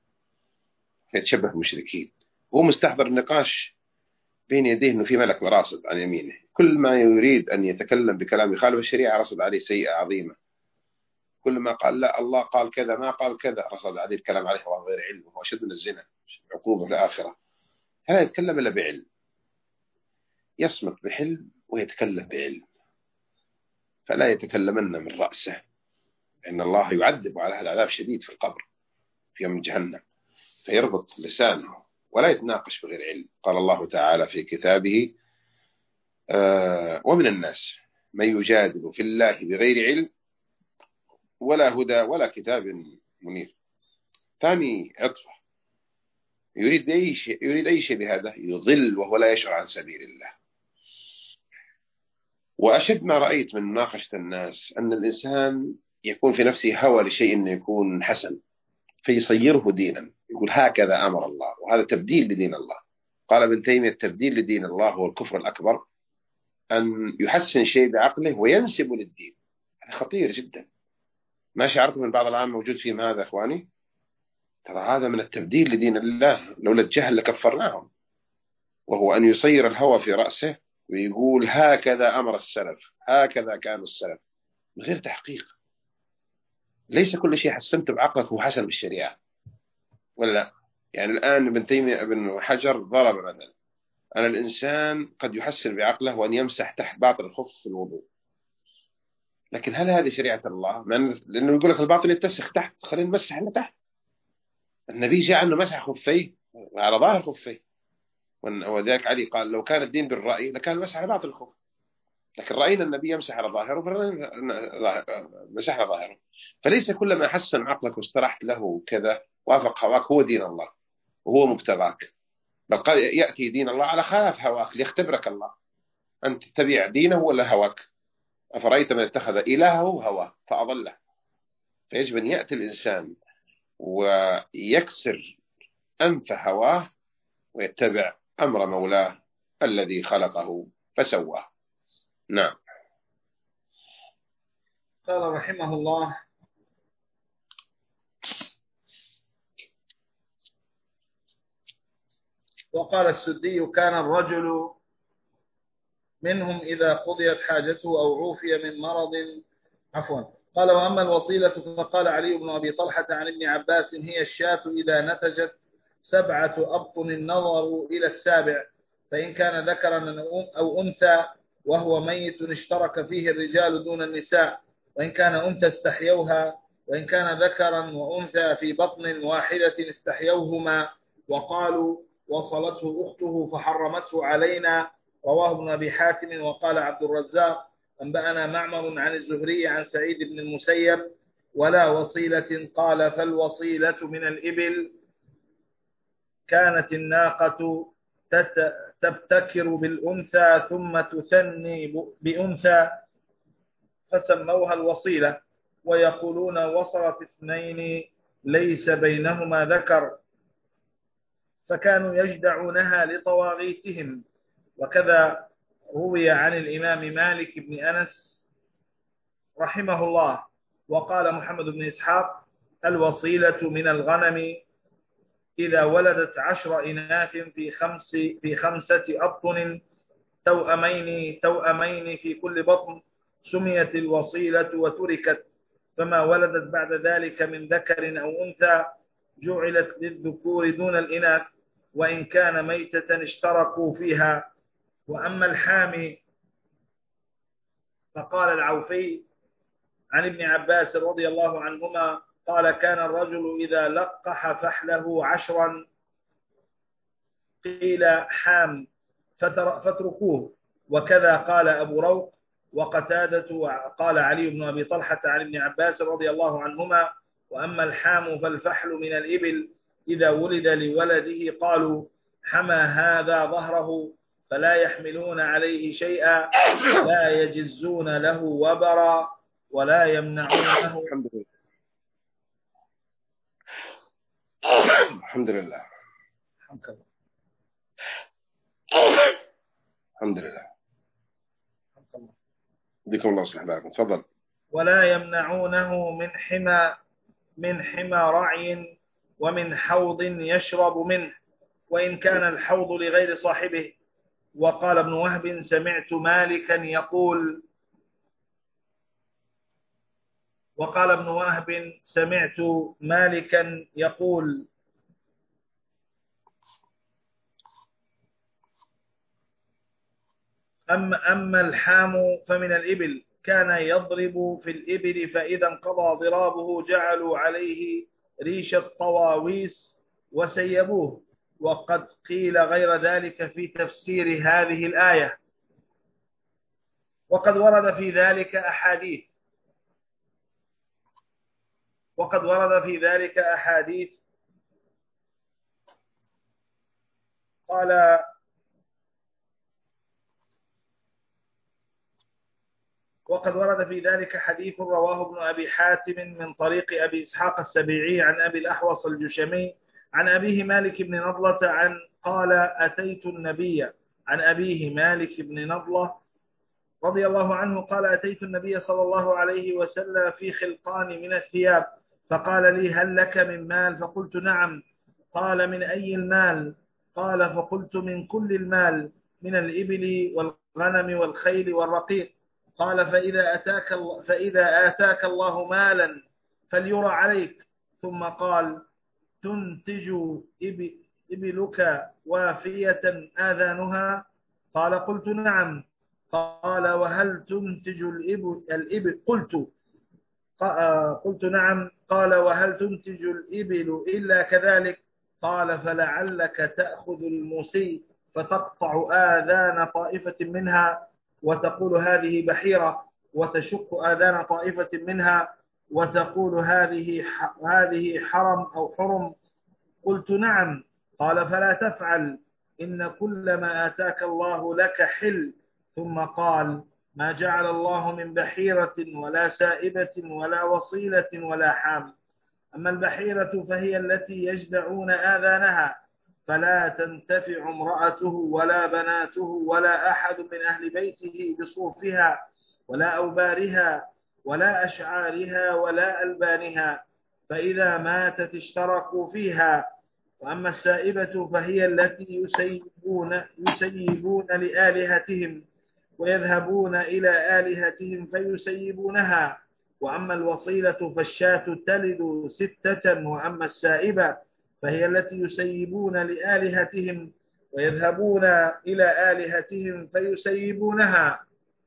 فيتشبه بالمشركين، هو مستحضر النقاش بين يديه أنه في ملك راصد عن يمينه، كل ما يريد أن يتكلم بكلام يخالف الشريعة رصد عليه سيئة عظيمة، كل ما قال لا الله قال كذا ما قال كذا رصد عليه الكلام عليه وهو غير علم، وهو أشد من الزنا عقوبة في الآخرة. هل يتكلم إلا بعلم، يصمت بحلم ويتكلم بعلم، فلا يتكلمن من رأسه، إن الله يعذب على هذا عذاب شديد في القبر في يوم جهنم، فيربط لسانه ولا يتناقش بغير علم. قال الله تعالى في كتابه: آه ومن الناس من يجادل في الله بغير علم ولا هدى ولا كتاب منير. ثاني عطفة، يريد أي شيء يريد أي شيء بهذا يضل وهو لا يشعر عن سبيل الله. وأشد ما رأيت من مناقشة الناس أن الإنسان يكون في نفسه هوى لشيء أنه يكون حسن فيصيره دينا، يقول هكذا أمر الله، وهذا تبديل لدين الله. قال ابن تيمية: التبديل لدين الله هو الكفر الأكبر، أن يحسن شيء بعقله وينسب للدين. هذا خطير جدا. ما شعرت من بعض العام موجود فيهم هذا أخواني؟ ترى هذا من التبديل لدين الله، لولا الجهل لكفرناهم. وهو أن يصير الهوى في رأسه ويقول هكذا أمر السلف، هكذا كان السلف، من غير تحقيق. ليس كل شيء حسنت بعقلك هو حسن بالشريعة، ولا لا؟ يعني الآن ابن تيمية ابن حجر ضرب مثلا أن الإنسان قد يحسن بعقله وأن يمسح تحت باطن الخف في الوضوء، لكن هل هذه شريعة الله؟ لأنه يقول لك الباطن يتسخ تحت، خلينا نمسح اللي تحت. النبي جاء أنه مسح خفيه على ظاهر خفيه، وذلك علي قال لو كان الدين بالرأي لكان مسح على باطن الخف، لكن رأينا النبي يمسح على ظاهره مسح على ظاهره. فليس كل ما حسن عقلك واسترحت له كذا وافق هواك هو دين الله وهو مبتغاك، بل قد يأتي دين الله على خلاف هواك ليختبرك الله، أنت تتبع دينه ولا هواك؟ أفرأيت من اتخذ إلهه هواه فأضله. فيجب أن يأتي الإنسان ويكسر أنف هواه ويتبع أمر مولاه الذي خلقه فسواه. نعم. قال رحمه الله: وقال السدي: كان الرجل منهم إذا قضيت حاجته أو عوفي من مرض عفوا قال: وأما الوصيلة فقال علي بن أبي طلحة عن ابن عباس: هي الشاة إذا نتجت سبعة أبطن النظر إلى السابع، فإن كان ذكرا أو أنثى وهو ميت اشترك فيه الرجال دون النساء، وإن كان أنثى استحيوها، وإن كان ذكرا وأنثى في بطن واحدة استحيوهما وقالوا وصلته أخته فحرمته علينا. رواه ابن أبي حاتم. وقال عبد الرزاق: أنبأنا معمر عن الزهري عن سعيد بن المسيب: ولا وصيلة. قال: فالوصيلة من الإبل، كانت الناقة تبتكر بالأنثى ثم تثني بأنثى فسموها الوصيلة، ويقولون وصلت اثنين ليس بينهما ذكر، فكانوا يجدعونها لطواغيتهم. وكذا روي عن الإمام مالك بن أنس رحمه الله. وقال محمد بن إسحاق: الوصيلة من الغنم إذا ولدت عشر إناث في خمس في خمسة أبطن توأمين توأمين في كل بطن سميت الوصيلة وتركت، فما ولدت بعد ذلك من ذكر أو أنثى جعلت للذكور دون الإناث، وإن كان ميتة اشتركوا فيها. وأما الحامي فقال العوفي عن ابن عباس رضي الله عنهما قال: كان الرجل إذا لقح فحله عشرا قيل حام فاتركوه. وكذا قال أبو روق وقتادة. قال علي بن أبي طلحة عن ابن عباس رضي الله عنهما: وأما الحام فالفحل من الإبل إذا ولد لولده قالوا: حمى هذا ظهره، فلا يحملون عليه شيئا، لا يجزون له وبرا ولا يمنعونه. الحمد لله الحمد لله الحمد لله يديكم الله يصلح بالكم. تفضل. ولا يمنعونه من حمى من حمى رعي ومن حوض يشرب منه، وإن كان الحوض لغير صاحبه. وقال ابن وهب: سمعت مالكا يقول وقال ابن وهب سمعت مالكا يقول أما, أما الحام فمن الإبل، كان يضرب في الإبل، فإذا انقضى ضرابه جعلوا عليه ريش الطواويس وسيبوه. وقد قيل غير ذلك في تفسير هذه الآية، وقد ورد في ذلك أحاديث وقد ورد في ذلك أحاديث قال وقد ورد في ذلك حديث رواه ابن أبي حاتم من طريق أبي إسحاق السبيعي عن أبي الأحوص الجشمي عن أبيه مالك بن نضلة عن قال: أتيت النبي عن أبيه مالك بن نضلة رضي الله عنه قال: أتيت النبي صلى الله عليه وسلم في خلقان من الثياب، فقال لي: هل لك من مال؟ فقلت: نعم. قال: من أي المال؟ قال: فقلت: من كل المال، من الإبل والغنم والخيل والرقيق. قال: فإذا أتاك الله, فإذا آتاك الله مالا فليرى عليك. ثم قال: تنتج إبلك وافية آذانها؟ قال: قلت: نعم. قال: وهل تنتج الإبل, الإبل؟ قلت قلت: نعم. قال: وهل تنتج الإبل إلا كذلك؟ قال: فلعلك تأخذ الموسي فتقطع آذان طائفة منها وتقول هذه بحيرة، وتشق آذان طائفة منها وتقول هذه هذه حرم أو حرم. قلت: نعم. قال: فلا تفعل، إن كل ما آتاك الله لك حل. ثم قال: ما جعل الله من بحيرة ولا سائبة ولا وصيلة ولا حام. أما البحيرة فهي التي يجدعون آذانها، فلا تنتفع امرأته ولا بناته ولا أحد من أهل بيته بصوفها ولا أوبارها ولا أشعارها ولا ألبانها، فإذا ماتت اشتركوا فيها. وأما السائبة فهي التي يسيبون, يسيبون لآلهتهم ويذهبون إلى آلهتهم فيسيبونها. وأما الوصيلة فالشاة تلد ستة. وأما السائبة فهي التي يسيبون لآلهتهم ويذهبون إلى آلهتهم فيسيبونها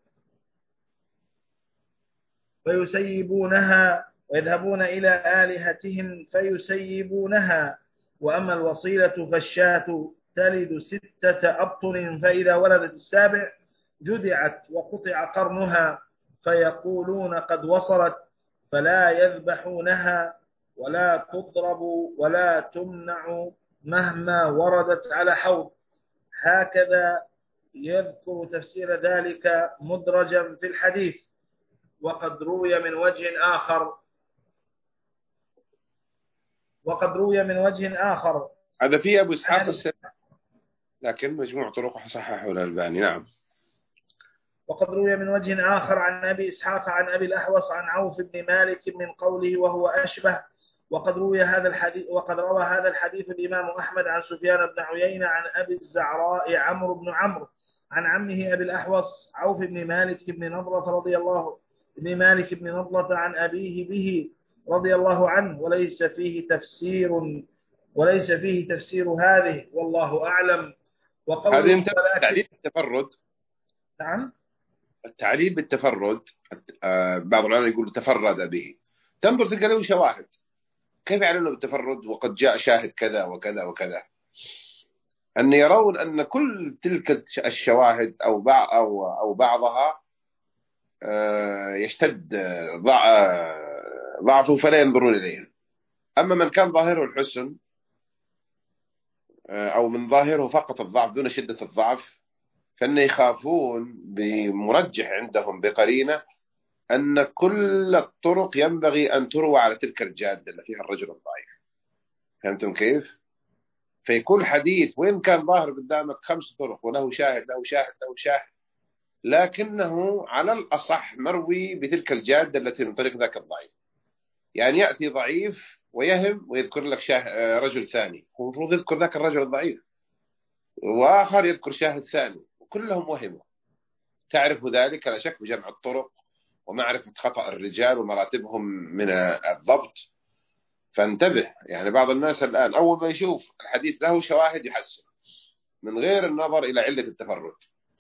فيسيبونها ويذهبون إلى آلهتهم فيسيبونها. وأما الوصيلة فالشاة تلد ستة أبطن، فإذا ولدت السابع جدعت وقطع قرنها، فيقولون قد وصلت، فلا يذبحونها ولا تضرب ولا تمنع مهما وردت على حوض. هكذا يذكر تفسير ذلك مدرجا في الحديث. وقد روي من وجه آخر وقد روي من وجه آخر. هذا فيه أبو إسحاق السبيعي لكن مجموع طرقه صححه الألباني. نعم. وقد روي من وجه آخر عن أبي إسحاق عن أبي الأحوص عن عوف بن مالك من قوله وهو أشبه. وقد روي هذا الحديث وقد روى هذا الحديث الإمام أحمد عن سفيان بن عيينة عن أبي الزعراء عمرو بن عمرو عن عمه أبي الأحوص عوف بن مالك بن نضرة رضي الله بن مالك بن نضرة عن أبيه به رضي الله عنه، وليس فيه تفسير وليس فيه تفسير هذه والله أعلم. هذا ينتبه التعليل بالتفرد. نعم. التعليل بالتفرد آه بعض العلماء يقول تفرد به، تنظر تلقى له شواهد. كيف يعلنوا بالتفرد وقد جاء شاهد كذا وكذا وكذا؟ أن يرون أن كل تلك الشواهد أو بعض أو أو بعضها آه يشتد ضعفه فلا ينظرون إليها. أما من كان ظاهره الحسن آه أو من ظاهره فقط الضعف دون شدة الضعف، فإن يخافون بمرجح عندهم بقرينة أن كل الطرق ينبغي أن تروى على تلك الجادة اللي فيها الرجل الضعيف. فهمتم كيف؟ فيكون حديث وإن كان ظاهر قدامك خمس طرق وله شاهد له شاهد له شاهد، لكنه على الأصح مروي بتلك الجادة التي من طريق ذاك الضعيف. يعني يأتي ضعيف ويهم ويذكر لك شاهد رجل ثاني، هو المفروض يذكر ذاك الرجل الضعيف، وآخر يذكر شاهد ثاني، وكلهم وهموا. تعرف ذلك لا شك بجمع الطرق ومعرفة خطأ الرجال ومراتبهم من الضبط. فانتبه، يعني بعض الناس الآن أول ما يشوف الحديث له شواهد يحسن من غير النظر إلى علة التفرد.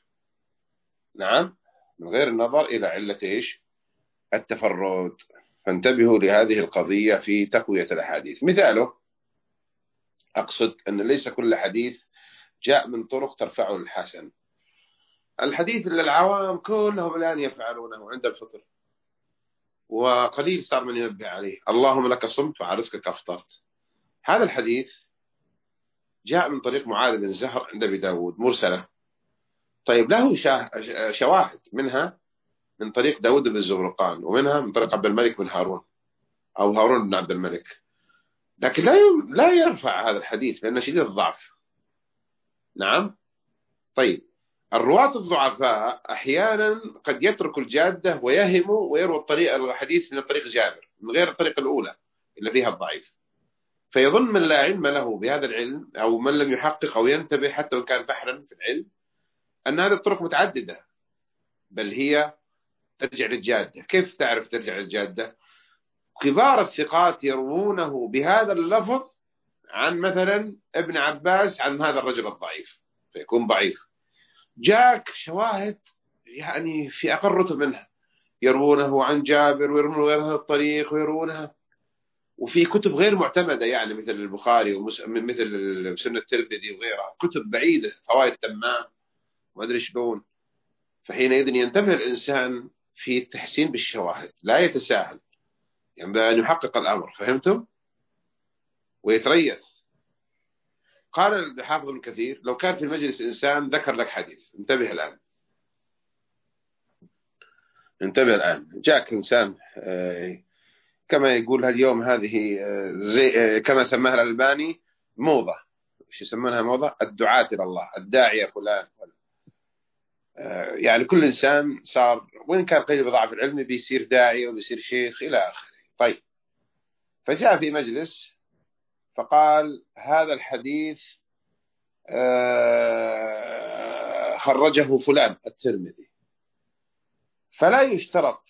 نعم، من غير النظر إلى علة إيش؟ التفرد. فانتبهوا لهذه القضية في تقوية الأحاديث. مثاله، أقصد أن ليس كل حديث جاء من طرق ترفعه الحسن. الحديث اللي العوام كلهم الآن يفعلونه عند الفطر، وقليل صار من ينبه عليه: اللهم لك صمت وعلى رزقك أفطرت. هذا الحديث جاء من طريق معاذ بن زهر عند أبي داود مرسلة. طيب له شواهد، منها من طريق داود بن الزبرقان، ومنها من طريق عبد الملك بن هارون أو هارون بن عبد الملك، لكن لا لا يرفع هذا الحديث لأنه شديد الضعف. نعم. طيب، الرواة الضعفاء أحيانا قد يترك الجادة ويهموا ويروى الطريق الحديث من طريق جابر من غير الطريق الأولى اللي فيها الضعيف، فيظن من لا علم له بهذا العلم أو من لم يحقق أو ينتبه حتى وإن كان فحرا في العلم أن هذه الطرق متعددة، بل هي ترجع للجادة. كيف تعرف ترجع للجادة؟ كبار الثقات يروونه بهذا اللفظ عن مثلا ابن عباس عن هذا الرجل الضعيف فيكون ضعيف. جاك شواهد يعني في أقل رتب منها، يروونه عن جابر ويرونه غير هذا الطريق ويرونها، وفي كتب غير معتمدة يعني مثل البخاري ومثل سنة الترمذي وغيرها، كتب بعيدة فوائد تمام ما أدري ايش بون. فحينئذ ينتبه الإنسان في التحسين بالشواهد، لا يتساهل، ينبغي أن يحقق الأمر. فهمتم؟ ويتريث. قال الحافظ ابن كثير: لو كان في المجلس إنسان ذكر لك حديث، انتبه الآن انتبه الآن جاءك إنسان كما يقول اليوم هذه زي كما سماها الألباني موضة، وش يسمونها موضة؟ الدعاة إلى الله، الداعية فلان. يعني كل إنسان صار وإن كان قليل بضعف العلم بيصير داعي وبيصير شيخ إلى آخره. طيب، فجاء في مجلس فقال: هذا الحديث خرجه فلان الترمذي. فلا يشترط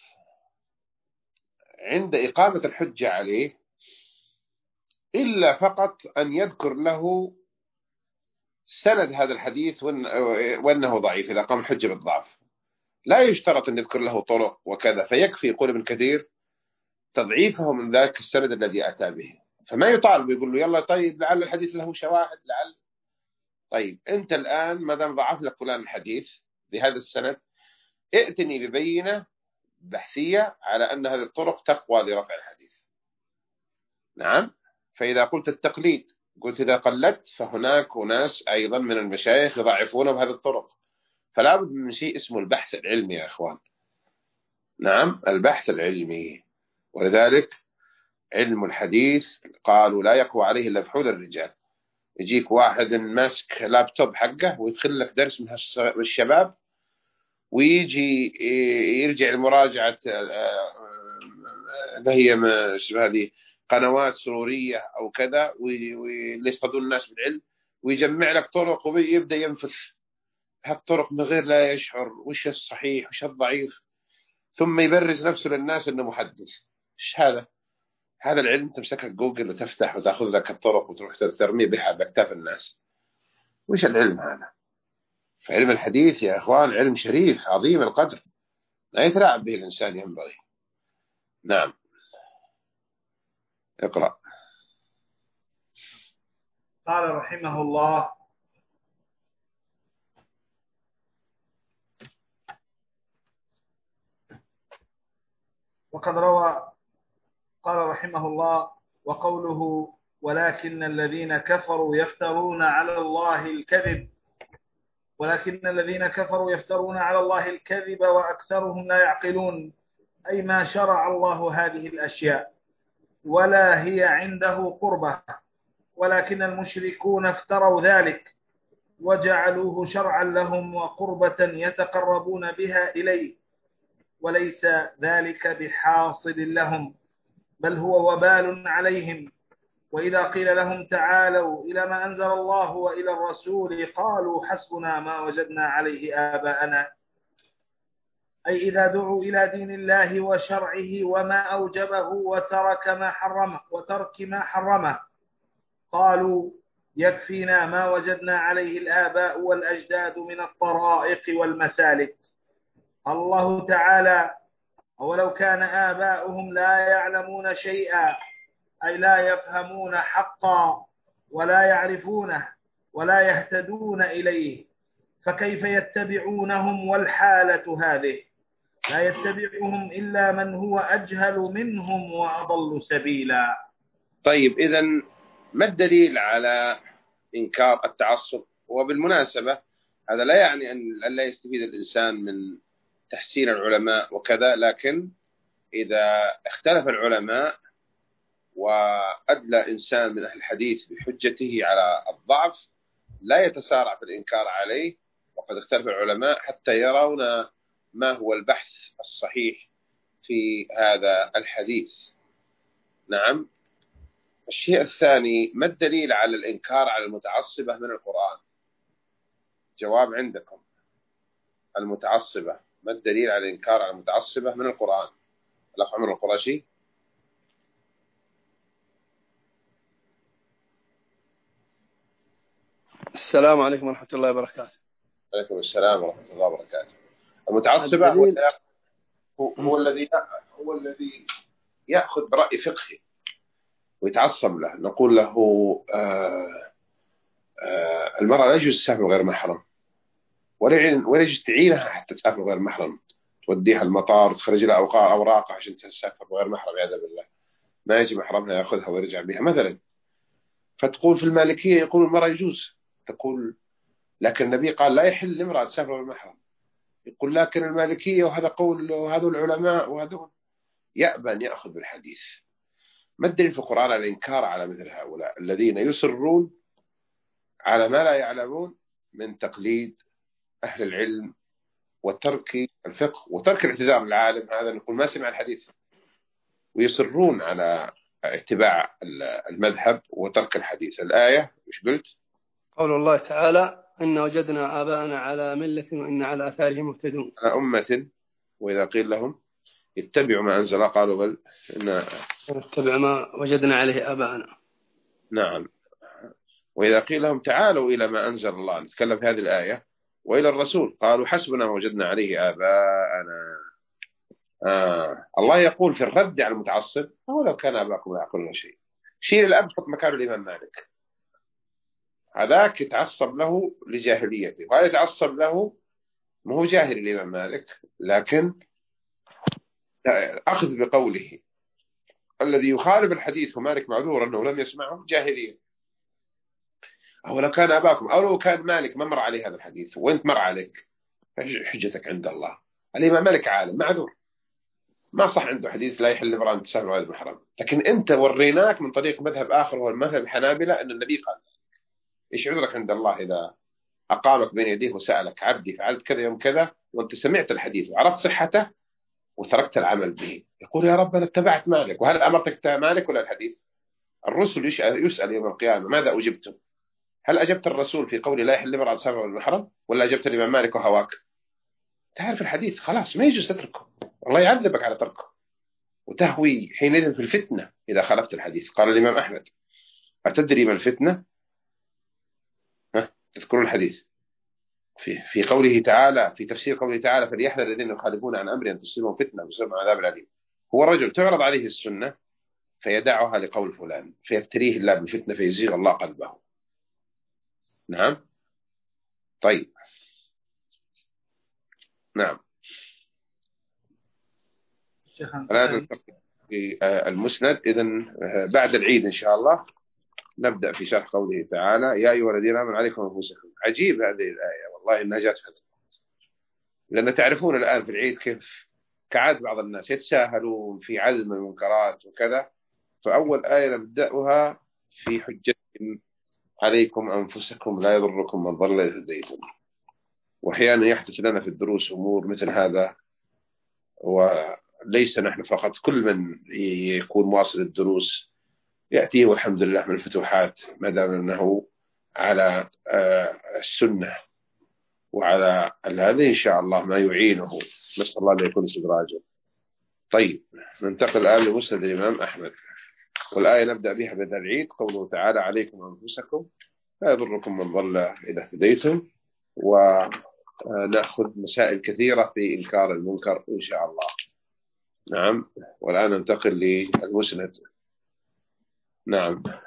عند إقامة الحجة عليه إلا فقط أن يذكر له سند هذا الحديث وأنه ضعيف إذا قام الحجة بالضعف. لا يشترط أن يذكر له طرق وكذا، فيكفي يقول ابن كثير تضعيفه من ذاك السند الذي أتى به. فما يطالب يقول له يلا طيب لعل الحديث له شواهد لعل. طيب أنت الآن ما دام ضعف لك فلان الحديث بهذا السند، ائتني ببينة بحثية على أن هذه الطرق تقوى لرفع الحديث. نعم. فإذا قلت التقليد، قلت إذا قلدت فهناك ناس أيضا من المشايخ يضعفونه بهذه الطرق. فلا بد من شيء اسمه البحث العلمي يا أخوان. نعم، البحث العلمي. ولذلك علم الحديث قالوا لا يقوى عليه إلا فحول الرجال. يجيك واحد ماسك لابتوب حقه ويدخل لك درس من الشباب، ويجي يرجع لمراجعة هي هذه قنوات سرورية أو كذا، واللي يصطادون الناس بالعلم، ويجمع لك طرق ويبدأ ينفث هالطرق من غير لا يشعر وش الصحيح وش الضعيف، ثم يبرز نفسه للناس أنه محدث. إيش هذا؟ هذا العلم تمسكك جوجل وتفتح وتأخذ لك الطرق وتروح ترمي بها بأكتاف الناس. وش العلم هذا؟ فعلم الحديث يا أخوان علم شريف عظيم القدر، لا يتلاعب به الإنسان، ينبغي. نعم، اقرأ. قال رحمه الله: وقد روى قال رحمه الله: وقوله ولكن الذين كفروا يفترون على الله الكذب ولكن الذين كفروا يفترون على الله الكذب وأكثرهم لا يعقلون، أي ما شرع الله هذه الأشياء ولا هي عنده قربة، ولكن المشركون افتروا ذلك وجعلوه شرعا لهم وقربة يتقربون بها إليه، وليس ذلك بحاصل لهم، بل هو وبال عليهم. وإذا قيل لهم تعالوا إلى ما أنزل الله وإلى الرسول قالوا حسبنا ما وجدنا عليه آباءنا، أي إذا دعوا إلى دين الله وشرعه وما أوجبه وترك ما حرمه وترك ما حرمه قالوا يكفينا ما وجدنا عليه الآباء والأجداد من الطرائق والمسالك. الله تعالى: ولو كان آباؤهم لا يعلمون شيئا، أي لا يفهمون حقا ولا يعرفونه ولا يهتدون إليه، فكيف يتبعونهم والحالة هذه؟ لا يتبعهم إلا من هو أجهل منهم وأضل سبيلا. طيب، إذن ما الدليل على إنكار التعصب؟ وبالمناسبة هذا لا يعني أن لا يستفيد الإنسان من تحسين العلماء وكذا، لكن إذا اختلف العلماء وأدلى إنسان من أهل الحديث بحجته على الضعف لا يتسارع في الإنكار عليه، وقد اختلف العلماء حتى يرون ما هو البحث الصحيح في هذا الحديث. نعم. الشيء الثاني: ما الدليل على الإنكار على المتعصبة من القرآن؟ جواب عندكم. المتعصبة، ما الدليل على الإنكار على المتعصبة من القرآن؟ الأخ عمر القرشي. السلام عليكم ورحمة الله وبركاته. عليكم السلام ورحمة الله وبركاته. المتعصبة هو, هو, هو الذي هو الذي يأخذ برأي فقهي ويتعصب له. نقول له آه آه المرأة لا يجوز تسافر غير محرم، ولا يجوز تعينها حتى تسافر غير محرم، توديها المطار تخرج لها أوراقها عشان تسافر غير محرم، عياذا بالله. ما يجي محرمها يأخذها ويرجع بها مثلا. فتقول في المالكية يقول المرأة يجوز، تقول لكن النبي قال لا يحل لامرأة تسافر غير محرم. يقول لكن المالكية وهذا قول وهذا العلماء وهذا، يأبى أن يأخذ بالحديث. ما الدليل في القرآن على الإنكار على مثل هؤلاء الذين يصرون على ما لا يعلمون من تقليد أهل العلم وترك الفقه وترك الاعتذار للعالم؟ هذا نقول ما سمع الحديث، ويصرون على اتباع المذهب وترك الحديث. الآية مش قلت؟ قول الله تعالى: إن وجدنا آباءنا على ملة وإن على آثارهم مهتدون. على أمة، وإذا قيل لهم اتبعوا ما أنزل قالوا بل إن نتبع ما وجدنا عليه آباءنا. نعم. وإذا قيل لهم تعالوا إلى ما أنزل الله، نتكلم في هذه الآية، وإلى الرسول قالوا حسبنا ما وجدنا عليه آباءنا. آه. الله يقول في الرد على المتعصب: ولو كان آباءكم لا يعقلون شيء. شيل الأب حط مكانه الإمام مالك، هذاك يتعصب له لجاهليته، وهذا يتعصب له ما هو جاهل الإمام مالك، لكن أخذ بقوله. الذي يخالف الحديث ومالك معذور أنه لم يسمعه جاهلية. أو لو كان أباكم، أو لو كان مالك ما مر عليه هذا الحديث وأنت مر عليك، حجتك عند الله. الإمام مالك عالم معذور، ما صح عنده حديث لا يحل امرأة تسافر غير محرم، لكن أنت وريناك من طريق مذهب آخر هو المذهب الحنابلة أن النبي قال. إيش عذرك عند الله إذا أقامك بين يديه وسألك عبدي فعلت كذا يوم كذا وأنت سمعت الحديث وعرفت صحته وتركت العمل به؟ يقول يا رب أنا اتبعت مالك. وهل أمرتك تتبع مالك ولا الحديث؟ الرسل يسأل يوم القيامة ماذا أجبتم؟ هل أجبت الرسول في قول لا يحل امرأة تسافر غير محرم، ولا أجبت الإمام مالك وهواك؟ تعرف الحديث خلاص ما يجوز تتركه، الله يعذبك على تركه وتهوي حينئذ في الفتنة إذا خالفت الحديث. قال الإمام أحمد أتدري ما الفتنة؟ ها تذكرون الحديث في في قوله تعالى في تفسير قوله تعالى فليحذر الذين يخالفون عن أمره أن تصيبهم فتنة ويصيبهم عذاب أليم. هو رجل تعرض عليه السنة فيدعها لقول فلان فيبتليه الله بالفتنة فيزيغ الله قلبه. نعم طيب نعم. الآن نلتقي في المسند إذن بعد العيد إن شاء الله نبدأ في شرح قوله تعالى يا أيها الذين آمنوا عليكم أنفسكم. عجيب هذه الآية والله إنها جاءت في هذا الوقت، لأن تعرفون الآن في العيد كيف كعاد بعض الناس يتساهلون في عزم المنكرات وكذا، فأول آية نبدأها في حجة عليكم أنفسكم لا يضركم من ضل إذا هديتم. وأحيانا يحدث لنا في الدروس أمور مثل هذا، وليس نحن فقط، كل من يكون مواصل الدروس يأتيه والحمد لله من الفتوحات ما دام أنه على السنة وعلى هذه إن شاء الله ما يعينه، نسأل الله أن يكون استدراجا. طيب ننتقل الآن لمسند الإمام أحمد، والآية نبدأ بها بعد العيد قوله تعالى عليكم أنفسكم لا يضركم من ضل إذا اهتديتم، ونأخذ مسائل كثيرة في إنكار المنكر إن شاء الله. نعم والآن ننتقل للمسند. نعم